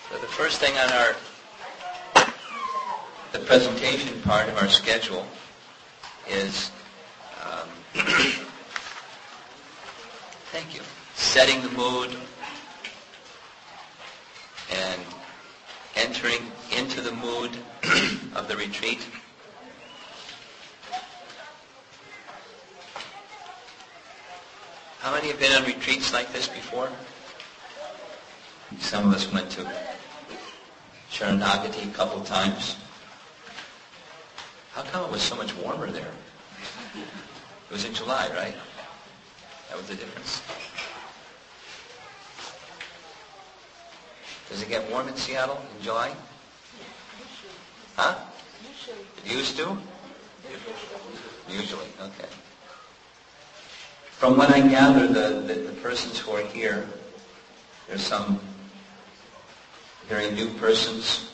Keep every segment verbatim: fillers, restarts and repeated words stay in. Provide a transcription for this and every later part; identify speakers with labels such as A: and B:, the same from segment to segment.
A: So the first thing on our, the presentation part of our schedule is, um, thank you, setting the mood and entering into the mood of the retreat. How many have been on retreats like this before? Some of us went to Sharanagati a couple times. How come it was so much warmer there? It was in July, right? That was the difference. Does it get warm in Seattle in July? Huh? It used to? Usually, okay. From what I gather, the, the, the persons who are here, there's some very new persons.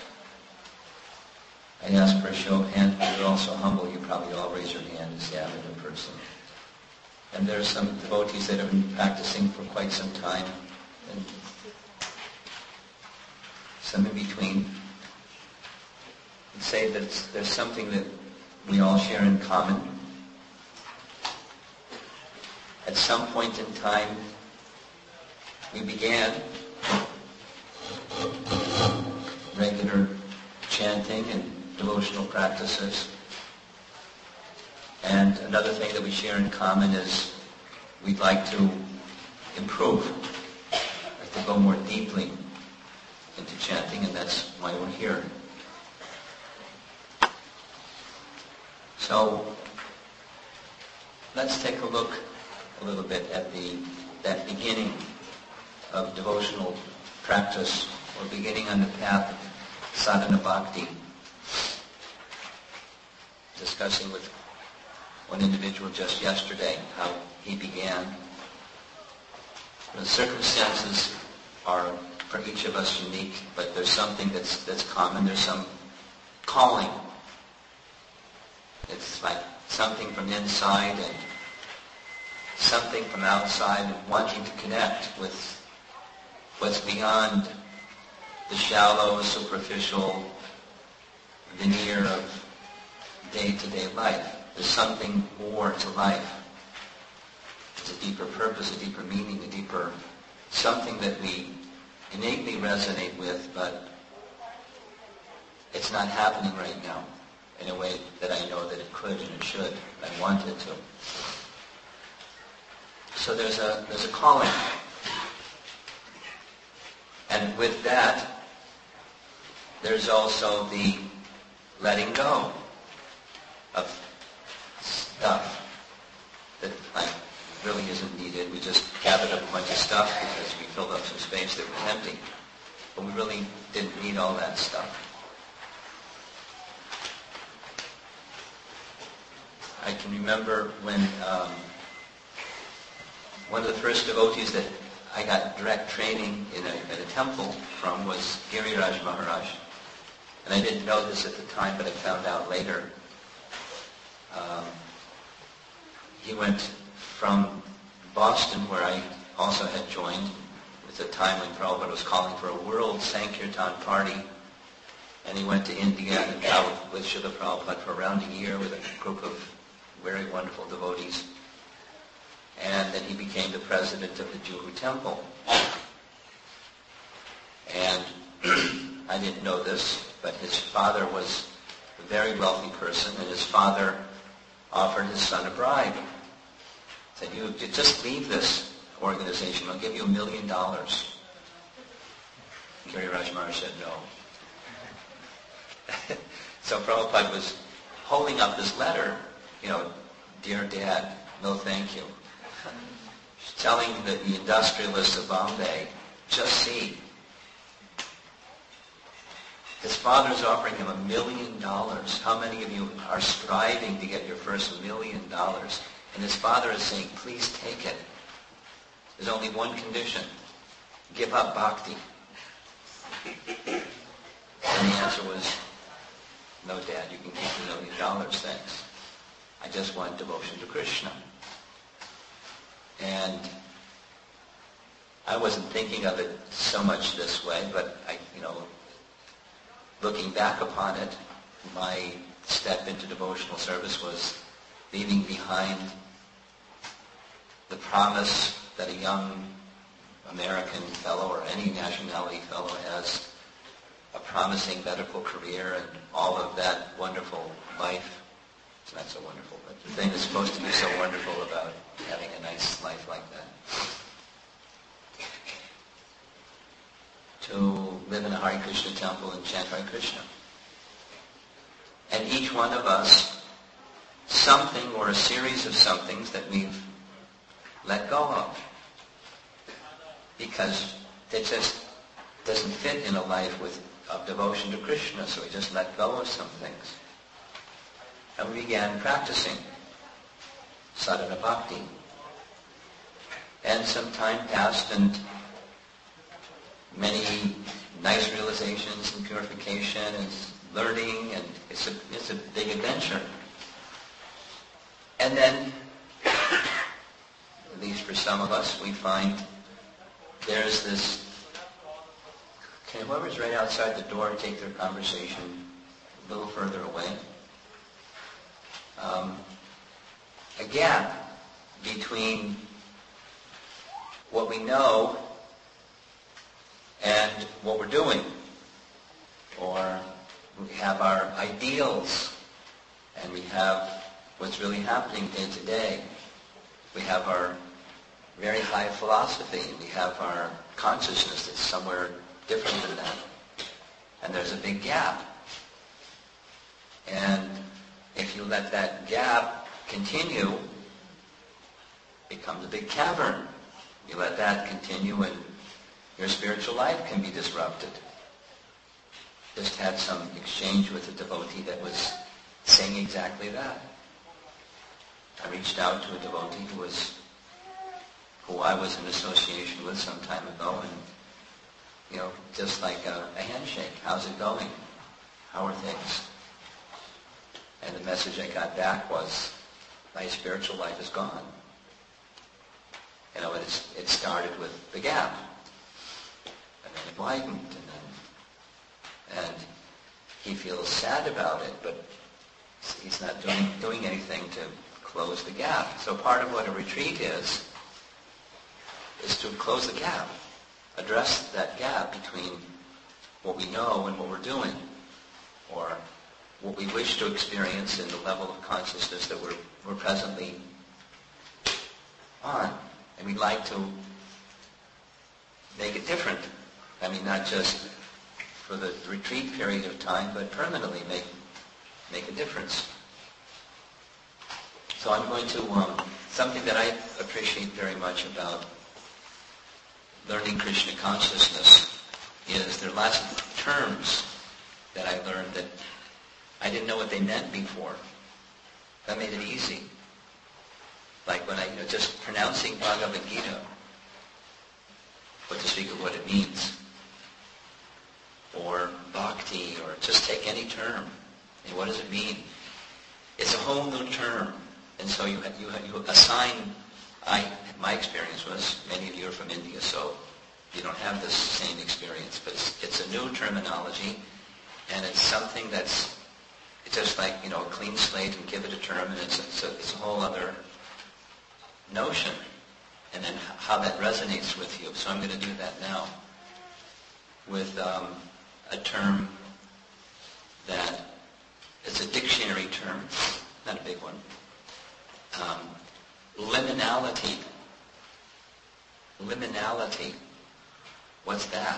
A: I ask for a show of hands, but you're also humble. You probably all raise your hand as the avenue person. And there's some devotees that have been practicing for quite some time, and some in between. I'd say that there's something that we all share in common. At some point in time, we began regular chanting and devotional practices. And another thing that we share in common is we'd like to improve, like to go more deeply into chanting, and that's why we're here. So let's take a look a little bit at the that beginning of devotional practice, or beginning on the path of sadhana bhakti. Discussing with one individual just yesterday how he began. The circumstances are for each of us unique, but there's something that's that's common. There's some calling. It's like something from inside and something from outside, and wanting to connect with what's beyond the shallow, superficial veneer of day-to-day life. There's something more to life. There's a deeper purpose, a deeper meaning, a deeper something that we innately resonate with, but it's not happening right now in a way that I know that it could and it should. I want it to. So there's a there's a calling. And with that, there's also the letting go of stuff that like really isn't needed. We just gathered up a bunch of stuff because we filled up some space that was empty. But we really didn't need all that stuff. I can remember when um, one of the first devotees that I got direct training in a, in a temple from was Giriraj Maharaj. And I didn't know this at the time, but I found out later. Um, he went from Boston, where I also had joined, at the time when Prabhupada was calling for a world Sankirtan party. And he went to India and traveled with Srila Prabhupada for around a year with a group of very wonderful devotees. And then he became the president of the Juhu Temple. And I didn't know this, but his father was a very wealthy person, and his father offered his son a bribe. Said, you just leave this organization, I'll give you a million dollars. Giriraj Maharaj said no. So Prabhupada was holding up this letter, you know, dear Dad, no thank you. Telling the, the industrialists of Bombay, just see. His father's offering him a million dollars. How many of you are striving to get your first million dollars? And his father is saying, please take it. There's only one condition. Give up bhakti. And the answer was, no, Dad, you can keep the million dollars, thanks. I just want devotion to Krishna. And I wasn't thinking of it so much this way, but I, you know, looking back upon it, my step into devotional service was leaving behind the promise that a young American fellow or any nationality fellow has, a promising medical career and all of that wonderful life. It's not so wonderful, but the thing that's supposed to be so wonderful about having a nice life like that. To live in a Hare Krishna temple and chant Hare Krishna. And each one of us, something or a series of somethings that we've let go of. Because it just doesn't fit in a life with of devotion to Krishna, so we just let go of some things. And we began practicing sadhana bhakti. And some time passed, and many nice realizations and purification and learning, and it's a, it's a big adventure. And then, at least for some of us, we find there's this, can whoever's right outside the door take their conversation a little further away? Um, a gap between what we know and what we're doing. Or we have our ideals, and we have what's really happening day to day. We have our very high philosophy, and we have our consciousness that's somewhere different than that. And there's a big gap. And if you let that gap continue, it becomes a big cavern. You let that continue, and your spiritual life can be disrupted. Just had some exchange with a devotee that was saying exactly that. I reached out to a devotee who was, who I was in association with some time ago, and, you know, just like a, a handshake. How's it going? How are things? And the message I got back was, my spiritual life is gone. You know, it's, it started with the gap. And then it widened, and then, and he feels sad about it, but he's not doing, doing anything to close the gap. So part of what a retreat is, is to close the gap, address that gap between what we know and what we're doing, or what we wish to experience in the level of consciousness that we're, we're presently on. And we'd like to make it different. I mean, not just for the retreat period of time, but permanently make, make a difference. So I'm going to, um, something that I appreciate very much about learning Krishna consciousness is there are lots of terms that I learned that I didn't know what they meant before. That made it easy. Like when I, you know, just pronouncing Bhagavad Gita, but to speak of what it means. Or bhakti, or just take any term. And what does it mean? It's a whole new term. And so you, you, you assign, I, my experience was, many of you are from India, so you don't have this same experience, but it's, it's a new terminology, and it's something that's, it's just like, you know, a clean slate and give it a term, and it's, it's, a, it's a whole other notion, and then how that resonates with you. So I'm going to do that now with um, a term that is a dictionary term, not a big one. Um, liminality. Liminality. What's that?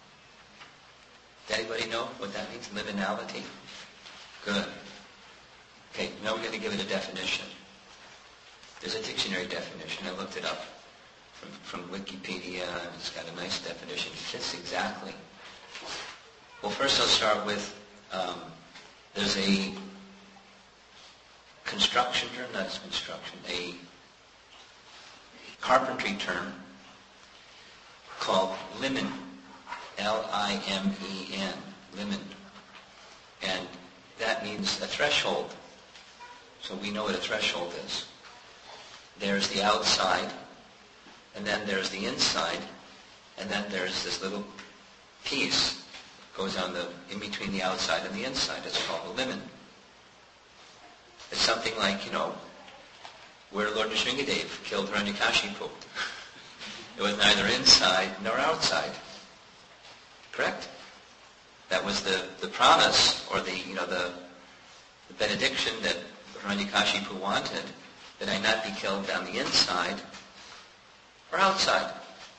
A: Does anybody know what that means? Liminality? Good. Okay, now we're going to give it a definition. There's a dictionary definition. I looked it up from, from Wikipedia, and it's got a nice definition. It fits exactly. Well, first I'll start with, um, there's a construction term, not construction, a carpentry term called limen, L I M E N, limen. And that means a threshold. So we know what a threshold is. There's the outside, and then there's the inside, And then there's this little piece goes on the in between the outside and the inside. It's called the limen. It's something like, you know, where Lord Nrsingadev killed Hiranyakashipu. It was neither inside nor outside. Correct? That was the, the promise, or the, you know, the, the benediction that Hiranyakashipu wanted, that I not be killed on the inside or outside.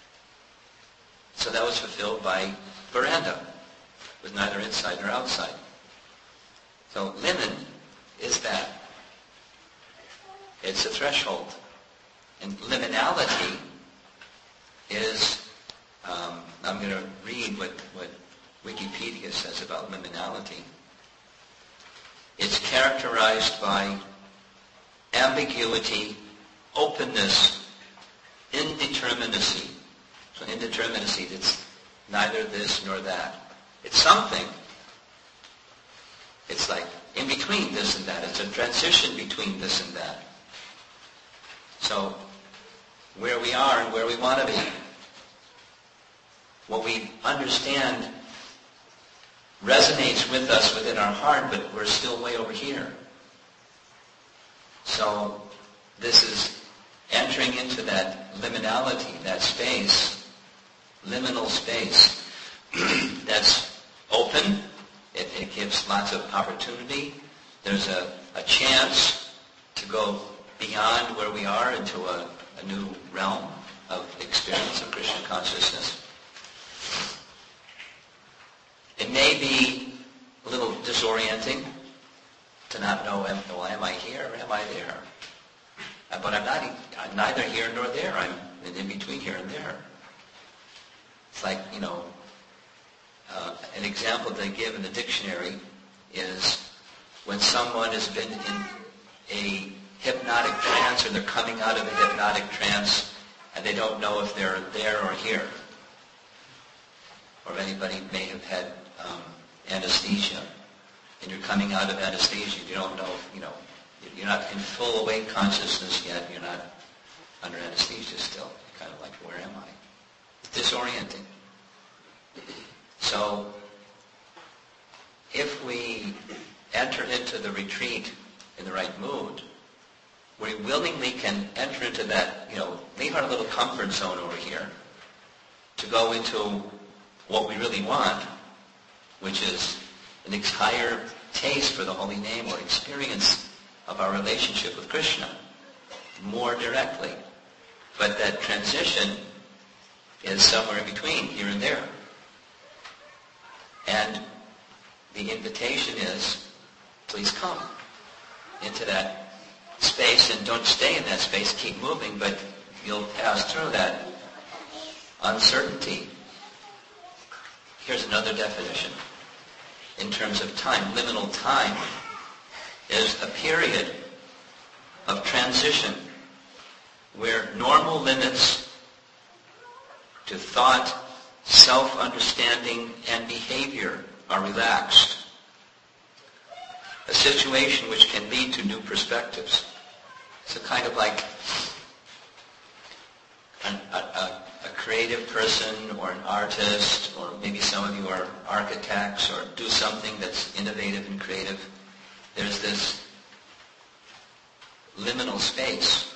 A: So that was fulfilled by Veranda. It was neither inside nor outside. So limen is that. It's a threshold. And liminality is, um, I'm going to read what, what Wikipedia says about liminality. It's characterized by ambiguity, openness, indeterminacy. So indeterminacy, it's neither this nor that. It's something. It's like in between this and that. It's a transition between this and that. So where we are and where we want to be. What we understand resonates with us within our heart, but we're still way over here. So this is entering into that liminality, that space, liminal space that's open. It, it gives lots of opportunity. There's a, a chance to go beyond where we are into a, a new realm of experience of Krishna consciousness. It may be a little disorienting to not know, well, am I here or am I there? Uh, but I'm not. I'm neither here nor there. I'm in between here and there. It's like, you know, uh, an example they give in the dictionary is when someone has been in a hypnotic trance, or they're coming out of a hypnotic trance and they don't know if they're there or here. Or anybody may have had um, anesthesia, and you're coming out of anesthesia. You don't know, you know, you're not in full awake consciousness yet. You're not under anesthesia still. You're kind of like, where am I? It's disorienting. So if we enter into the retreat in the right mood, we willingly can enter into that, you know, leave our little comfort zone over here to go into what we really want, which is an entire taste for the holy name or experience of our relationship with Krishna more directly. But that transition is somewhere in between, here and there. And the invitation is, please come into that space, and don't stay in that space, keep moving, but you'll pass through that uncertainty. Here's another definition. In terms of time, liminal time is a period of transition where normal limits to thought, self-understanding, and behavior are relaxed. A situation which can lead to new perspectives. It's a kind of like an, a, a, a creative person or an artist, or maybe some of you are architects or do something that's innovative and creative. There's this liminal space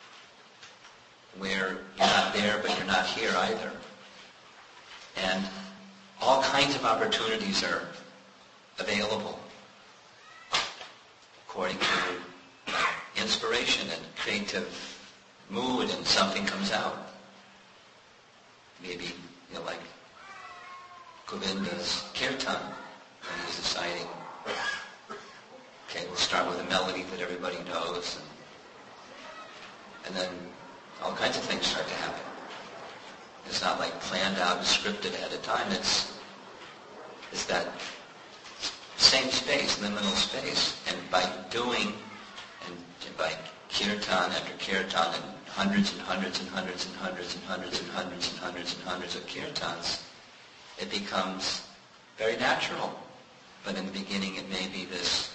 A: where you're not there but you're not here either. And all kinds of opportunities are available according to inspiration and creative mood, and something comes out. Maybe, you know, like Govinda's kirtan, when he's deciding, okay, we'll start with a melody that everybody knows, and, and then all kinds of things start to happen. It's not like planned out and scripted ahead of time. It's it's that same space, liminal space, and by doing, and by kirtan after kirtan, and hundreds and hundreds and hundreds and hundreds and hundreds and hundreds and hundreds and hundreds of kirtans, it becomes very natural. But in the beginning, it may be this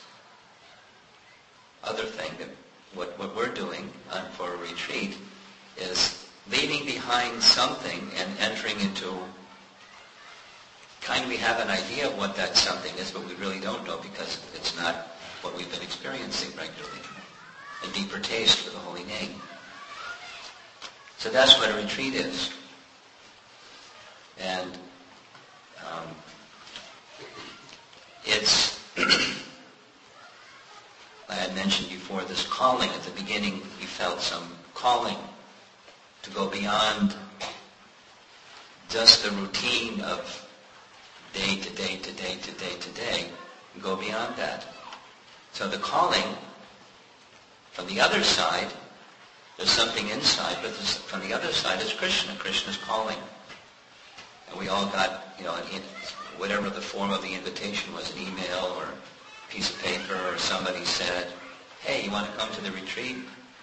A: other thing that what what we're doing uh, for a retreat is leaving behind something and entering into kind of, we have an idea of what that something is, but we really don't know because it's not what we've been experiencing regularly. A deeper taste for the holy name. So that's what a retreat is. And um, it's, I had mentioned before, this calling. At the beginning, you felt some calling to go beyond just the routine of day to day to day to day to day, and go beyond that. So the calling, from the other side, there's something inside, but from the other side is Krishna. Krishna's calling. And we all got, you know, an, whatever the form of the invitation was, an email or a piece of paper, or somebody said, hey, you want to come to the retreat?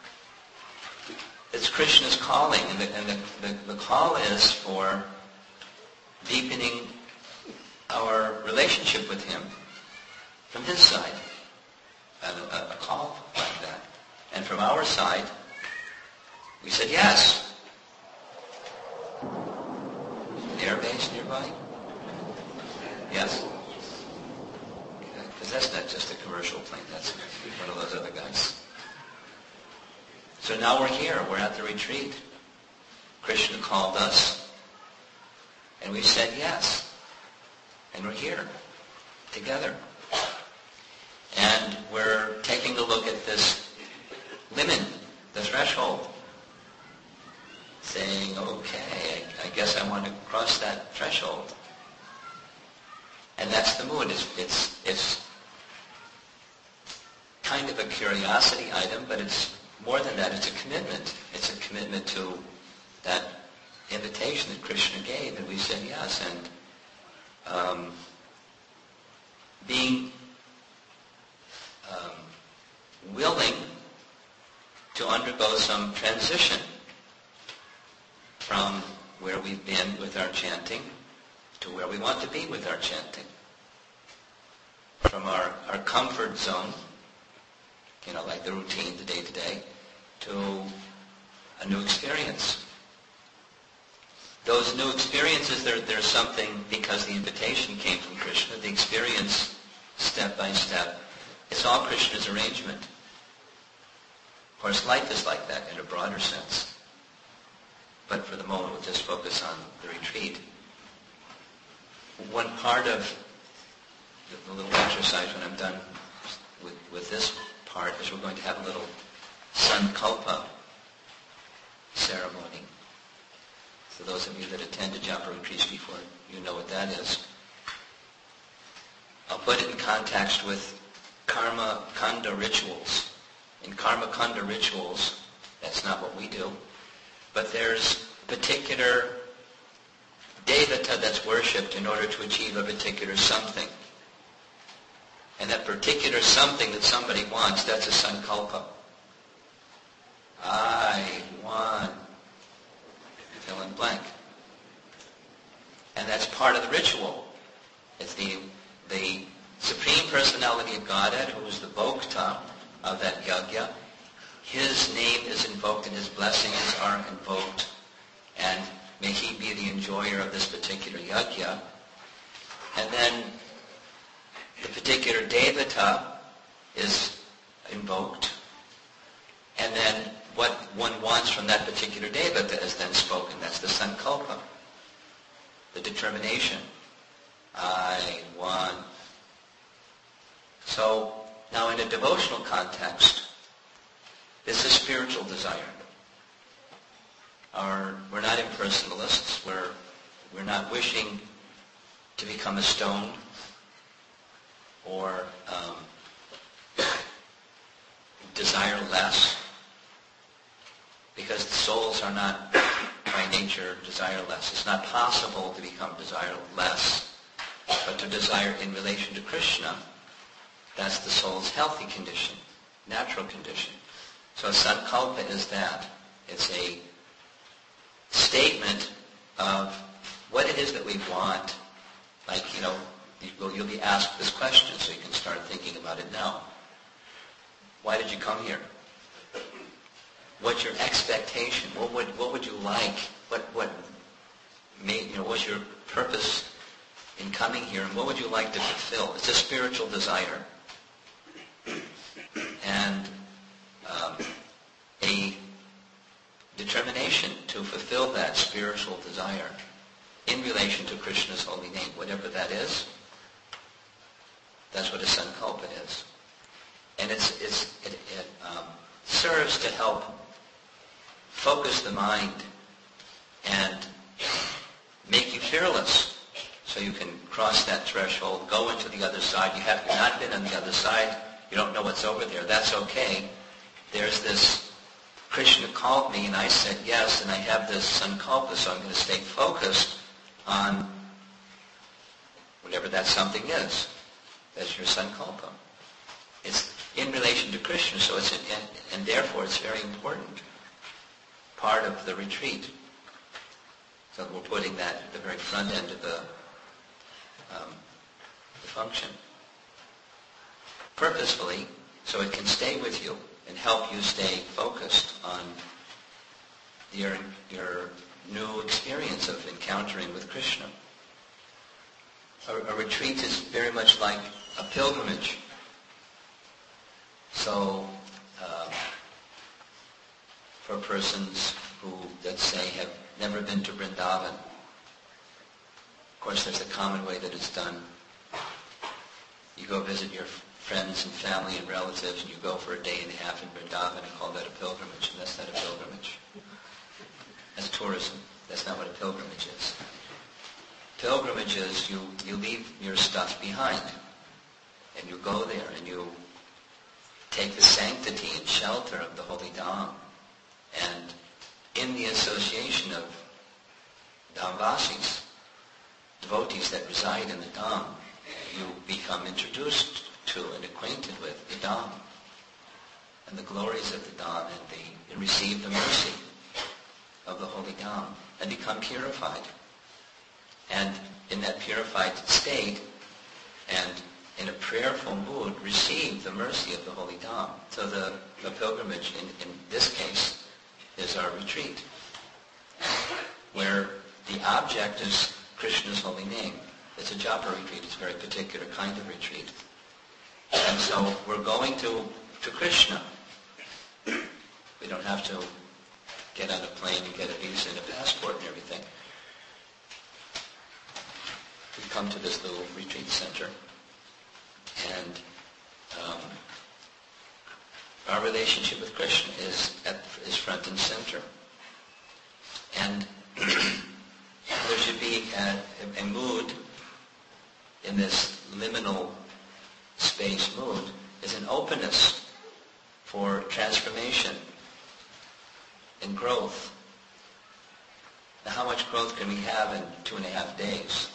A: It's Krishna's calling, and the, and the, the, the call is for deepening our relationship with him from his side. A, a, a call like that. And from our side, we said yes. An air base nearby? Yes? Because that's not just a commercial plane, that's one of those other guys. So now we're here, we're at the retreat. Krishna called us, and we said yes. And we're here, together. And we're taking a look at this limit, the threshold, saying, okay, I, I guess I want to cross that threshold. And that's the mood. It's, it's, it's kind of a curiosity item, but it's more than that. It's a commitment. It's a commitment to that invitation that Krishna gave, and we said yes. And um, being um, willing to undergo some transition from where we've been with our chanting to where we want to be with our chanting. From our, our comfort zone, you know, like the routine, the day-to-day, to a new experience. Those new experiences, there, there's something, because the invitation came from Krishna, the experience, step by step, it's all Krishna's arrangement. Of course, life is like that in a broader sense. But for the moment, we'll just focus on the retreat. One part of the, the little exercise when I'm done with, with this part is we're going to have a little Sankalpa ceremony. So those of you that attended Japa retreats before, you know what that is. I'll put it in context with Karma Kanda rituals. In Karma Kanda rituals, that's not what we do, but there's a particular devata that's worshipped in order to achieve a particular something. And that particular something that somebody wants, that's a sankalpa. I want fill in blank. And that's part of the ritual. It's the, the Supreme Personality of Godhead, who is the Bhokta of that yajna. His name is invoked and his blessings are invoked. And may he be the enjoyer of this particular yajna. And then the particular devata is invoked. And then what one wants from that particular devata is then spoken. That's the sankalpa, the determination. I want. So now in a devotional context, this is spiritual desire. Our, we're not impersonalists. We're, we're not wishing to become a stone or um, desire less, because the souls are not by nature desireless. It's not possible to become desireless, but to desire in relation to Krishna, that's the soul's healthy condition, natural condition. So sankalpa is that. It's a statement of what it is that we want. Like, you know, you'll be asked this question, so you can start thinking about it now. Why did you come here? what's your expectation? What would what would you like? What what made you know? What's your purpose in coming here, and what would you like to fulfill? It's a spiritual desire, and um, a determination to fulfill that spiritual desire in relation to Krishna's holy name, whatever that is. That's what a sankalpa is, and it's it's it, it um, serves to help focus the mind and make you fearless, so you can cross that threshold, go into the other side. You have not been on the other side. You don't know what's over there. That's okay. There's this, Krishna called me and I said yes, and I have this sankalpa, so I'm going to stay focused on whatever that something is. That's your sankalpa. It's in relation to Krishna, so it's in, and, and therefore it's very important part of the retreat. So we're putting that at the very front end of the, um, the function. Purposefully, so it can stay with you and help you stay focused on your, your new experience of encountering with Krishna. A, a retreat is very much like a pilgrimage. So, uh, for persons who, let's say, have never been to Vrindavan, of course there's a common way that it's done. You go visit your friends and family and relatives, and you go for a day and a half in Vrindavan and call that a pilgrimage, and that's not a pilgrimage. That's tourism. That's not what a pilgrimage is. Pilgrimage is you, you leave your stuff behind, and you go there and you take the sanctity and shelter of the holy Dham, and in the association of Dhamvasis, devotees that reside in the Dham, you become introduced to and acquainted with the Dham and the glories of the Dham, and, the, and receive the mercy of the holy Dham and become purified. And in that purified state and in a prayerful mood, receive the mercy of the holy Dham. So the, the pilgrimage in, in this case is our retreat, where the object is Krishna's holy name. It's a japa retreat. It's a very particular kind of retreat. And so we're going to, to Krishna. We don't have to get on a plane and get a visa and a passport and everything. We come to this little retreat center, and um, our relationship with Krishna is at, is front and center. And there should be a, a mood in this liminal space mood, is an openness for transformation and growth. Now, how much growth can we have in two and a half days?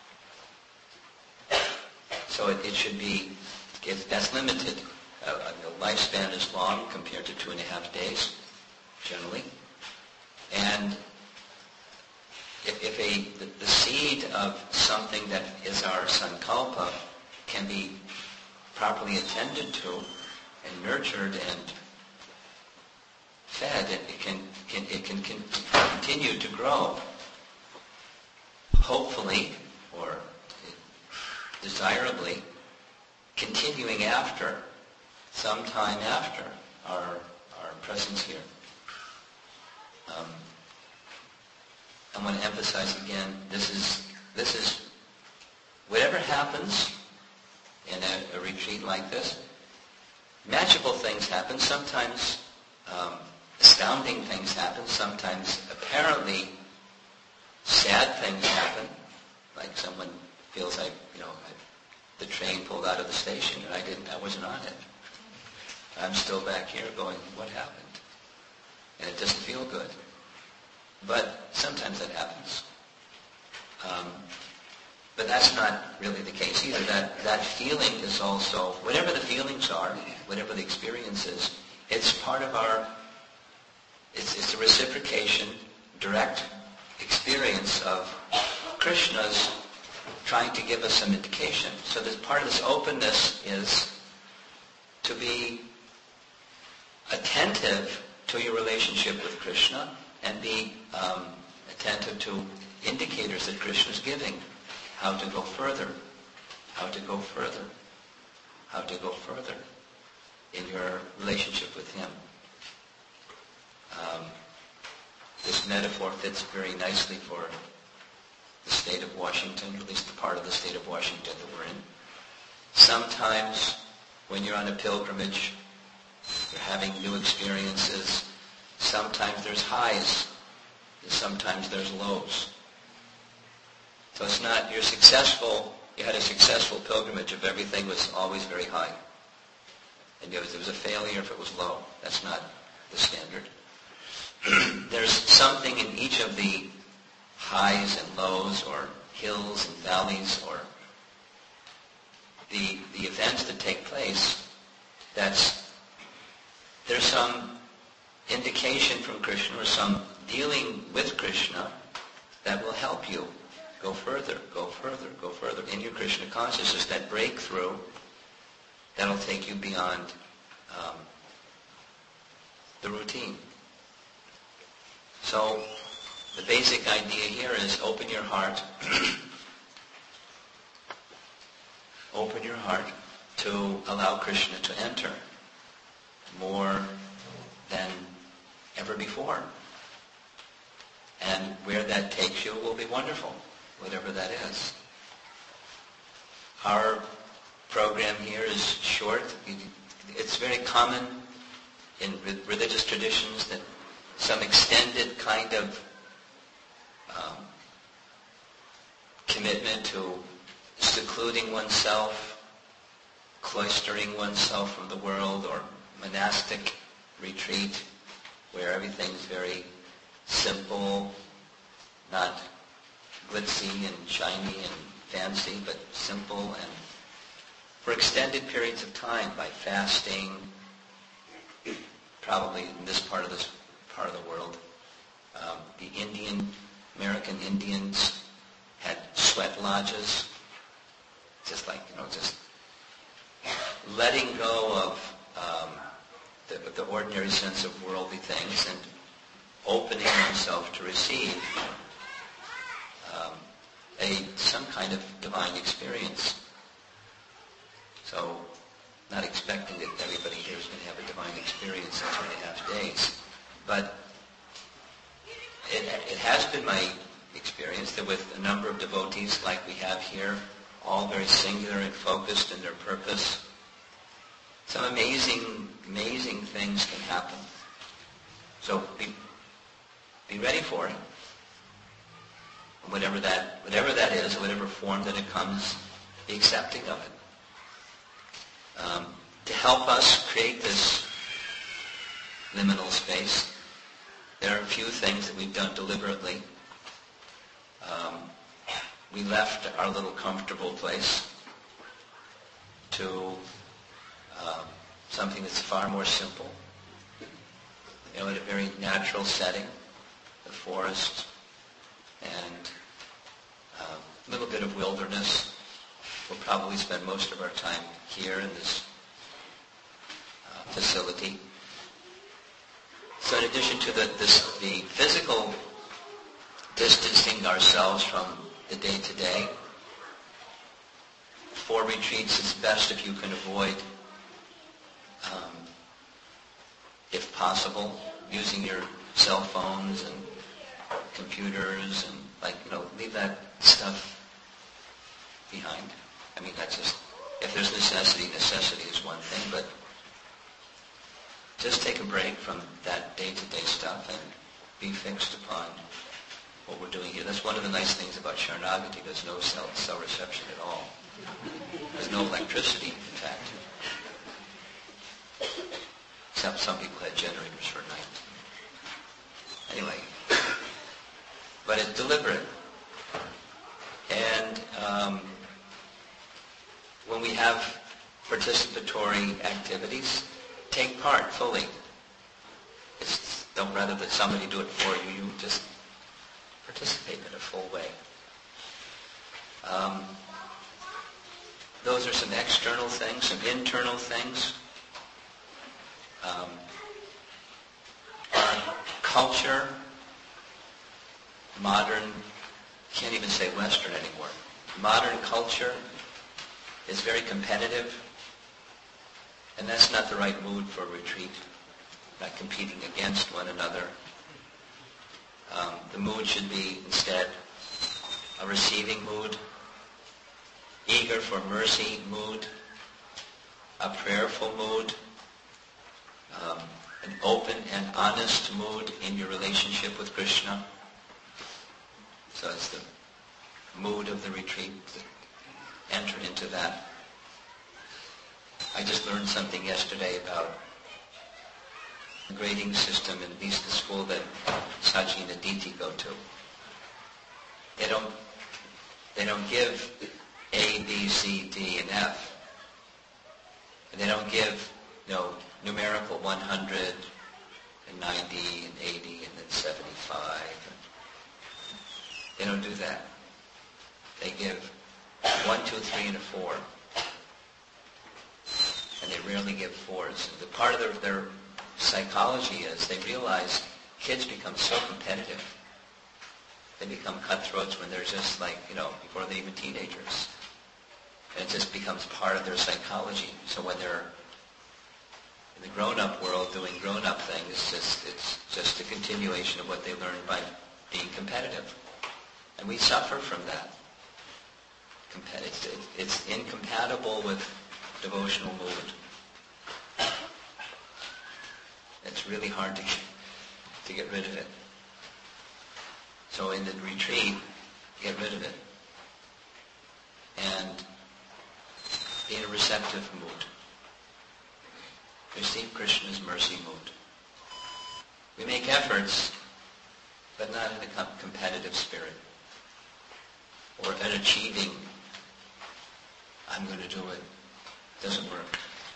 A: So it, it should be, it, that's limited. Uh, the lifespan is long compared to two and a half days, generally. And if, if a the, the seed of something that is our sankalpa can be properly attended to and nurtured and fed, it, it can, can it can, can continue to grow. Hopefully, or desirably, continuing after, some time after our our presence here. Um, I want to emphasize again, this is this is whatever happens in a, a retreat like this. Magical things happen. Sometimes um, astounding things happen. Sometimes apparently sad things happen, like someone feels like, you know, the train pulled out of the station and I didn't, I wasn't on it. I'm still back here going, what happened? And it doesn't feel good. But sometimes that happens. Um, but that's not really the case either. That, that feeling is also, whatever the feelings are, whatever the experience is, it's part of our, it's, it's a reciprocation, direct experience of Krishna's trying to give us some indication. So this part of this openness is to be attentive to your relationship with Krishna and be um, attentive to indicators that Krishna is giving. How to go further, how to go further, how to go further in your relationship with him. Um, this metaphor fits very nicely for the state of Washington, at least the part of the state of Washington that we're in. Sometimes when you're on a pilgrimage, you're having new experiences. Sometimes there's highs, and sometimes there's lows. So it's not, you're successful, you had a successful pilgrimage if everything was always very high. And it was, it was a failure if it was low. That's not the standard. There's something in each of the highs and lows, or hills and valleys, or the the events that take place, that's, there's some indication from Krishna or some dealing with Krishna that will help you go further, go further, go further in your Krishna consciousness, that breakthrough that'll take you beyond um, the routine. So the basic idea here is open your heart, open your heart to allow Krishna to enter more than ever before. And where that takes you will be wonderful, whatever that is. Our program here is short. It's very common in religious traditions that some extended kind of um, commitment to secluding oneself, cloistering oneself from the world, or monastic retreat where everything's very simple, not glitzy and shiny and fancy, but simple, and for extended periods of time by fasting, probably in this part of this part of the world. Um, the Indian, American Indians had sweat lodges, just like, you know, just letting go of um, the, the ordinary sense of worldly things and opening oneself to receive um, a some kind of divine experience. So, not expecting that everybody here is going to have a divine experience in two and a half days. But it, it has been my experience that with a number of devotees like we have here, all very singular and focused in their purpose, some amazing, amazing things can happen. So be, be ready for it. Whatever that, whatever that is, whatever form that it comes, be accepting of it. Um, to help us create this liminal space, there are a few things that we've done deliberately. Um, we left our little comfortable place to um, something that's far more simple. You know, in a very natural setting, the forest, and uh, a little bit of wilderness. We'll probably spend most of our time here in this uh, facility. So in addition to the, this, the physical distancing ourselves from the day-to-day, for retreats it's best if you can avoid, um, if possible, using your cell phones and computers and, like, you know, leave that stuff behind. I mean, that's just, if there's necessity, necessity is one thing, but just take a break from that day-to-day stuff and be fixed upon what we're doing here. That's one of the nice things about Sharanagati. There's no cell, cell reception at all. There's no electricity, in fact. Except some people had generators for night. Anyway, but it's deliberate. And um, when we have participatory activities, take part fully. It's, don't rather that somebody do it for you, you just participate in a full way. Um, those are some external things, some internal things. Um, culture, modern, can't even say Western anymore, modern culture is very competitive, and that's not the right mood for a retreat, not competing against one another. Um, the mood should be instead a receiving mood, eager for mercy mood, a prayerful mood, um, an open and honest mood in your relationship with Krishna. So it's the mood of the retreat. Enter into that. I just learned something yesterday about the grading system in at least the school that Sachi and Aditi go to. They don't, they don't give A, B, C, D, and F. And they don't give, you know, numerical one hundred and ninety and eighty and then seventy-five. They don't do that. They give one, two, three, and a four. And they rarely give fours. The part of their, their psychology is they realize kids become so competitive. They become cutthroats when they're just like, you know, before they're even teenagers. And it just becomes part of their psychology. So when they're in the grown-up world doing grown-up things, it's just, it's just a continuation of what they learned by being competitive. And we suffer from that. It's, it's incompatible with devotional mood. It's really hard to, to get rid of it. So in the retreat, get rid of it. And be in a receptive mood. Receive Krishna's mercy mood. We make efforts, but not in a competitive spirit. Or an achieving, I'm going to do it. Doesn't work.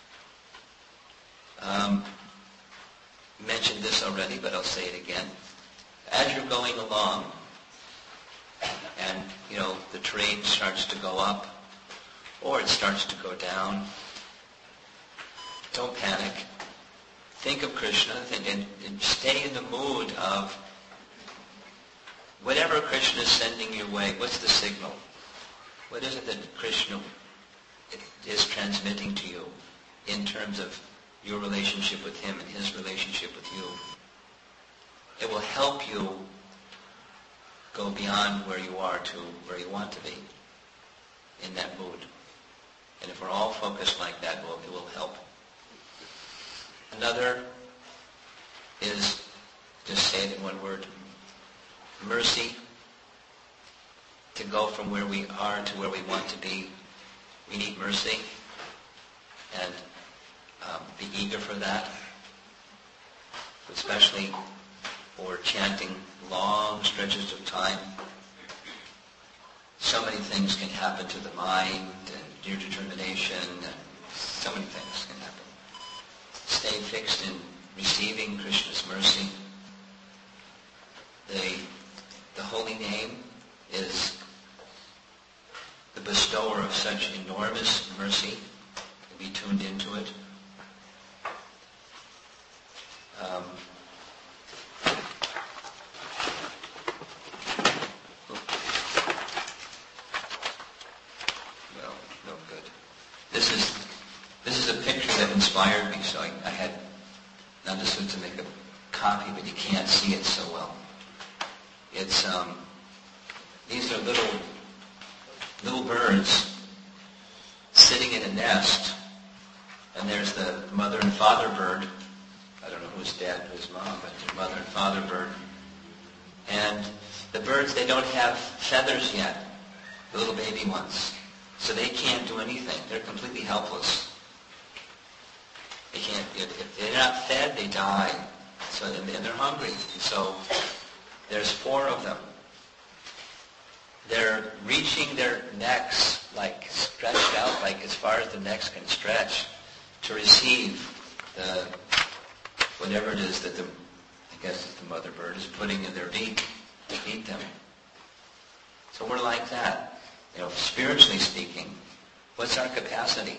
A: Um, mentioned this already, but I'll say it again. As you're going along, and, you know, the terrain starts to go up, or it starts to go down, don't panic. Think of Krishna and, and stay in the mood of whatever Krishna is sending your way. What's the signal? What is it that Krishna is transmitting to you in terms of your relationship with him and his relationship with you? It will help you go beyond where you are to where you want to be in that mood. And if we're all focused like that, well, it will help. Another is, just say it in one word, mercy. To go from where we are to where we want to be, we need mercy. And um, be eager for that. Especially for chanting long stretches of time. So many things can happen to the mind and your determination, and so many things can happen. Stay fixed in receiving Krishna's mercy. The, the holy name is the bestower of such enormous mercy. Be tuned into it. Um, well, no good. This is this is a picture that inspired me, so I, I had not just to make a copy, but you can't see it so well. It's um, these are little little birds sitting in a nest, and there's the mother and father bird. I don't know who's dad and who's mom, but the mother and father bird. And the birds, they don't have feathers yet, the little baby ones. So they can't do anything. They're completely helpless. They can't, if they're not fed, they die. So and they're hungry. So there's four of them. They're reaching their necks, like stretched out, like as far as the necks can stretch, to receive the whatever it is that the, I guess the mother bird is putting in their beak to feed them. So we're like that. You know, spiritually speaking, what's our capacity?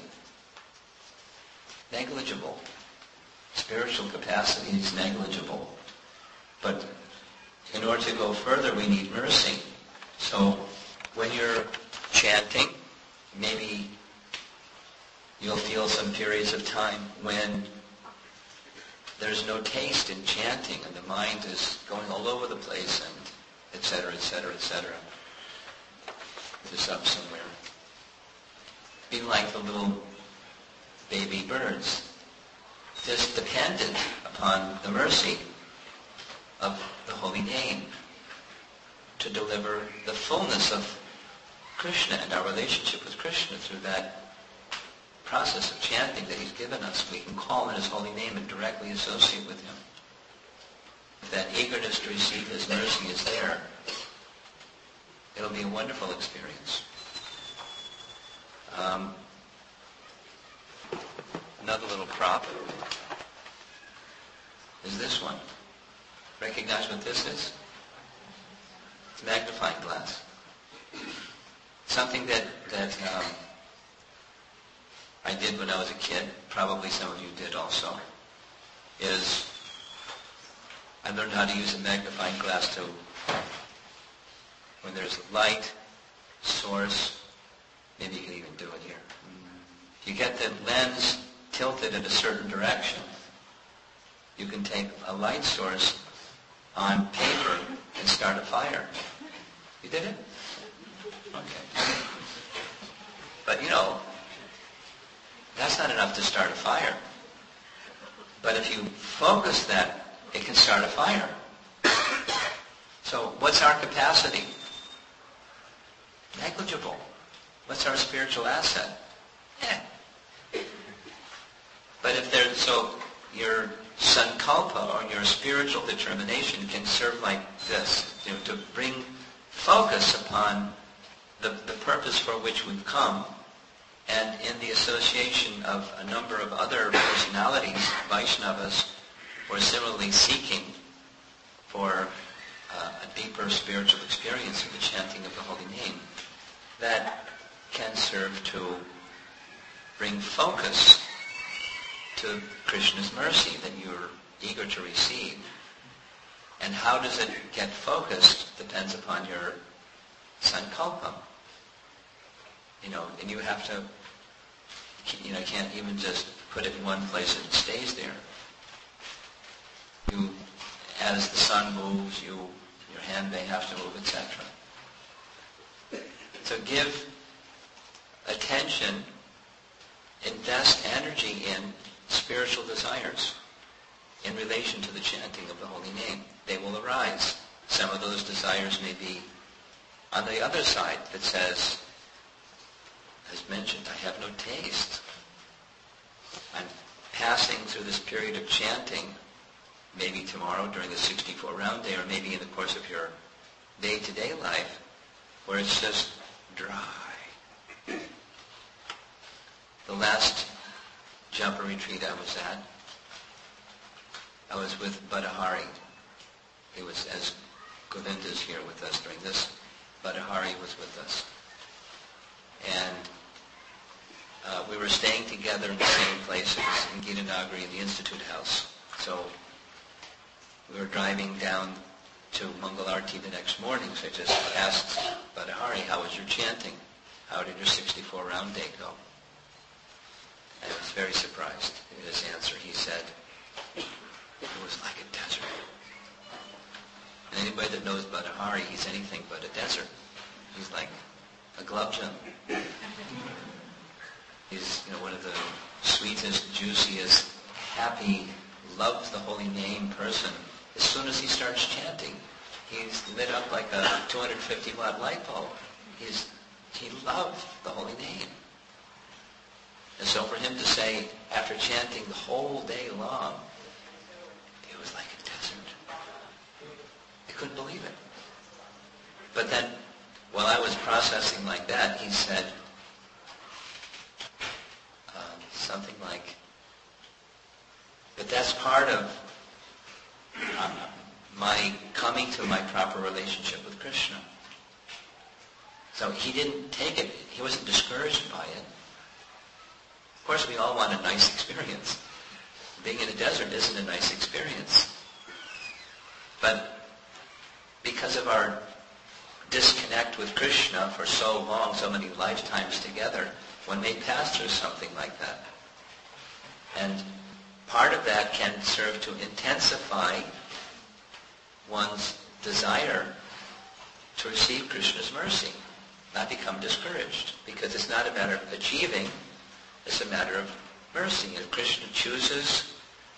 A: Negligible. Spiritual capacity is negligible. But in order to go further, we need mercy. So when you're chanting, maybe you'll feel some periods of time when there's no taste in chanting and the mind is going all over the place and et cetera, et cetera, et cetera. Just up somewhere. Be like the little baby birds, just dependent upon the mercy of the holy name to deliver the fullness of Krishna and our relationship with Krishna through that process of chanting that he's given us. We can call on his holy name and directly associate with him. If that eagerness to receive his mercy is there, it'll be a wonderful experience. Um, another little prop is this one. Recognize what this is? It's a magnifying glass. Something that, that um, I did when I was a kid, probably some of you did also, is I learned how to use a magnifying glass to, when there's light, source, maybe you can even do it here. If you get the lens tilted in a certain direction, you can take a light source on paper and start a fire. You did it? Okay. But you know, that's not enough to start a fire. But if you focus that, it can start a fire. So what's our capacity? Negligible. What's our spiritual asset? Eh. But if there's, so your sankalpa, or your spiritual determination, can serve like this, you know, to bring focus upon the, the purpose for which we've come, and in the association of a number of other personalities, Vaishnavas, who are similarly seeking for uh, a deeper spiritual experience of the chanting of the holy name, that can serve to bring focus to Krishna's mercy that you're eager to receive. And how does it get focused depends upon your sankalpa. You know, and you have to, you know, you can't even just put it in one place and it stays there. You, as the sun moves, you, your hand may have to move, et cetera. So give attention, invest energy in spiritual desires in relation to the chanting of the holy name. They will arise. Some of those desires may be on the other side that says, as mentioned, I have no taste. I'm passing through this period of chanting, maybe tomorrow during the sixty-four round day, or maybe in the course of your day-to-day life, where it's just dry. The last jumper retreat I was at, I was with Badahari. He was, as Govinda's here with us during this, Badahari was with us. And uh, we were staying together in the same places, in Gitanagari, in the Institute House. So we were driving down to Mangalarti the next morning, so I just asked Badahari, how was your chanting? How did your sixty-four round day go? And I was very surprised at his answer. He said, it was like a desert. And anybody that knows Badahari, he's anything but a desert. He's like a glubjam. He's, you know, one of the sweetest, juiciest, happy, loves the holy name person. As soon as he starts chanting, he's lit up like a two hundred fifty watt light bulb. He's, he loved the holy name. And so for him to say, after chanting the whole day long, it was like a desert. I couldn't believe it. But then, while I was processing like that, he said um, something like, but that's part of uh, my coming to my proper relationship with Krishna. So he didn't take it, he wasn't discouraged by it. Of course, we all want a nice experience. Being in a desert isn't a nice experience. But because of our disconnect with Krishna for so long, so many lifetimes together, one may pass through something like that. And part of that can serve to intensify one's desire to receive Krishna's mercy, not become discouraged, because it's not a matter of achieving, it's a matter of mercy. If Krishna chooses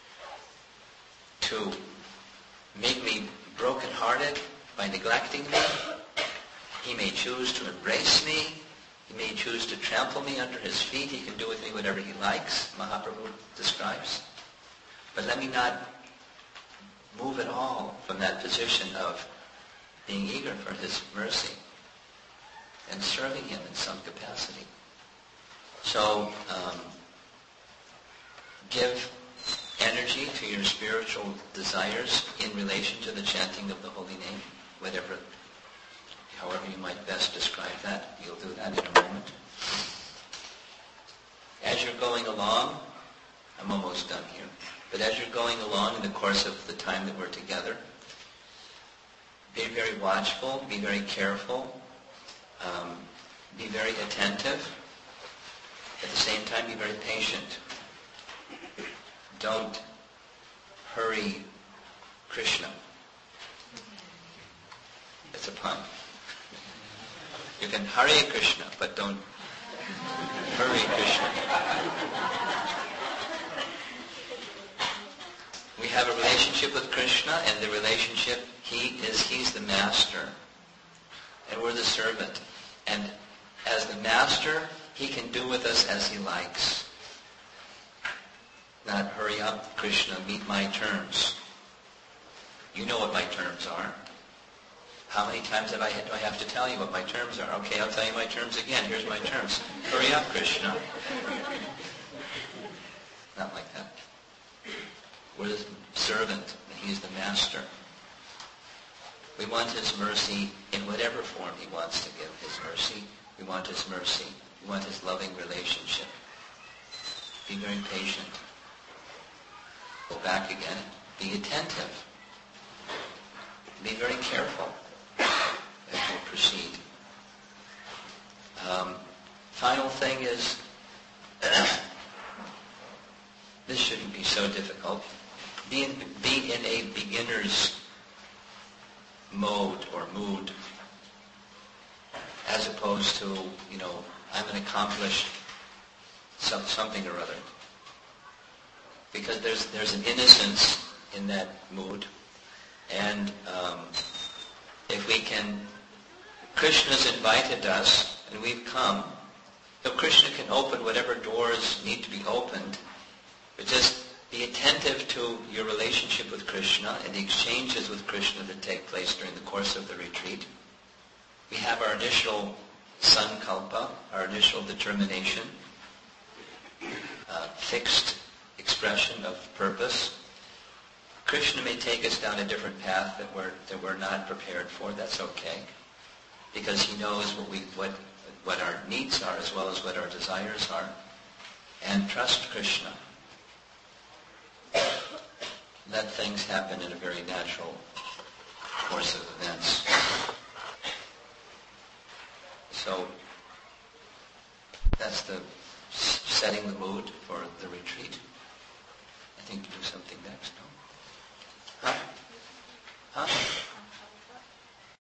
A: to make me broken-hearted by neglecting me, he may choose to embrace me, he may choose to trample me under his feet, he can do with me whatever he likes, Mahaprabhu describes. But let me not move at all from that position of being eager for his mercy and serving him in some capacity. So, um, give energy to your spiritual desires in relation to the chanting of the holy name, whatever, however you might best describe that. You'll do that in a moment. As you're going along, I'm almost done here, but as you're going along in the course of the time that we're together, be very watchful, be very careful, um, be very attentive. At the same time, be very patient. Don't hurry Krishna. It's a pun. You can hurry Krishna, but don't hurry Krishna. We have a relationship with Krishna, and the relationship, he is, he's the master, and we're the servant. And as the master, he can do with us as he likes. Not hurry up, Krishna, meet my terms. You know what my terms are. How many times have I, do I have to tell you what my terms are? Okay, I'll tell you my terms again. Here's my terms. Hurry up, Krishna. Not like that. We're the servant, and he's the master. We want his mercy in whatever form he wants to give his mercy. We want his mercy. We want his loving relationship. Be very patient. Go back again. Be attentive. Be very careful as you proceed. Um, final thing is, this shouldn't be so difficult. Be in, be in a beginner's mode or mood, as opposed to, you know, I'm an accomplished some, something or other. Because there's there's an innocence in that mood, and um, if we can, Krishna's invited us, and we've come. So Krishna can open whatever doors need to be opened, but just be attentive to your relationship with Krishna and the exchanges with Krishna that take place during the course of the retreat. We have our initial sankalpa, our initial determination, uh, fixed expression of purpose. Krishna may take us down a different path that we're that we're not prepared for. That's okay, because he knows what we what what our needs are as well as what our desires are. And trust Krishna. Let things happen in a very natural course of events. So that's the setting the mood for the retreat. I think you do something next, no? Huh? Huh?